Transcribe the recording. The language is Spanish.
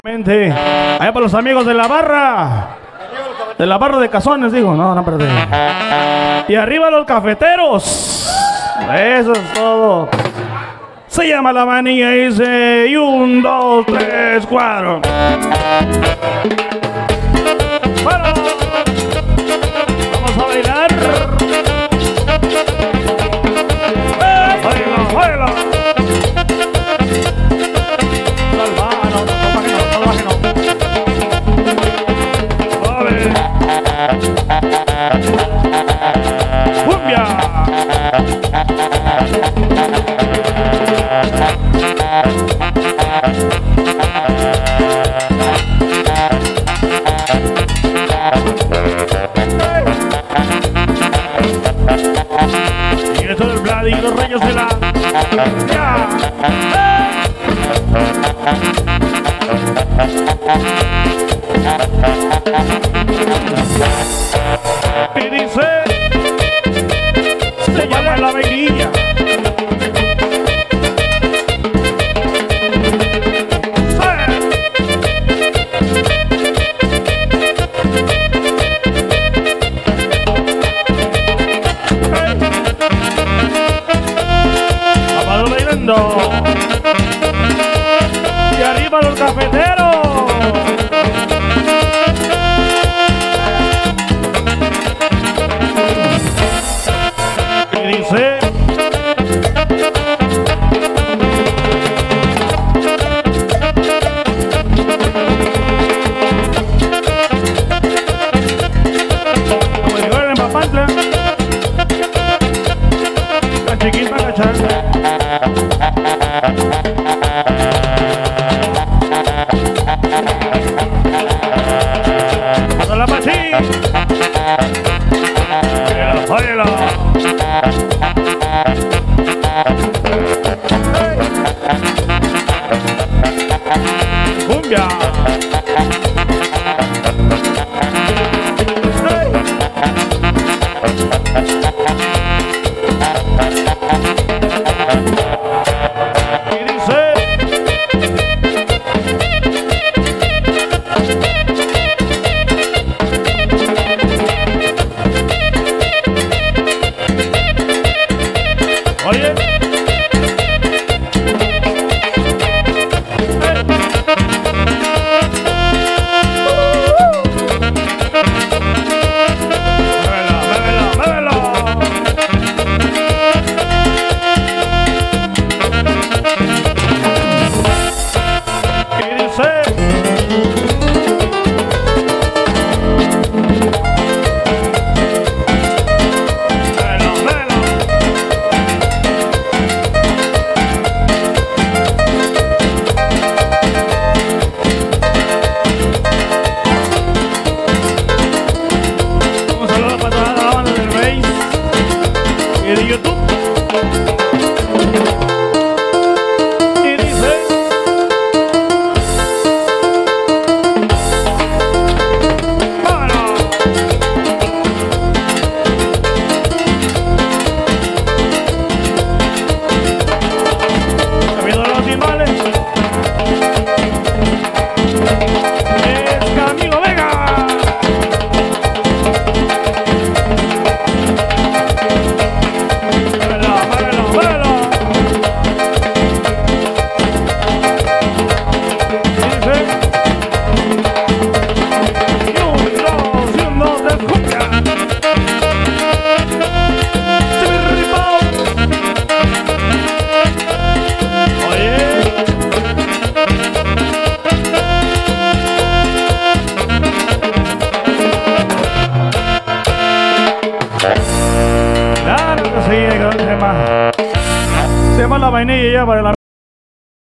Allá para los amigos de la barra. De la barra de Cazones, digo. No, perdón. Y arriba los cafeteros. Eso es todo. Se llama La Manilla y dice: y 1, 2, 3, 4. Bueno, vamos a bailar. Baila, baila. ¡Cumbia! Y esto del Vlad y los reyes de la... ¡Ya! Y dice: se llama La Vainilla. Vamos bailando. Y arriba los cafeteros. Dice: como llegó en Papantla, la chiquita cachanda. ¡Hasta la pasí! ¡Baila! ¡Cumbia! Y dice: oye, de YouTube. Y dice: ¡para! Camino de los animales. Es Camilo Vega. Claro que sí, se llama La Vainilla ya para el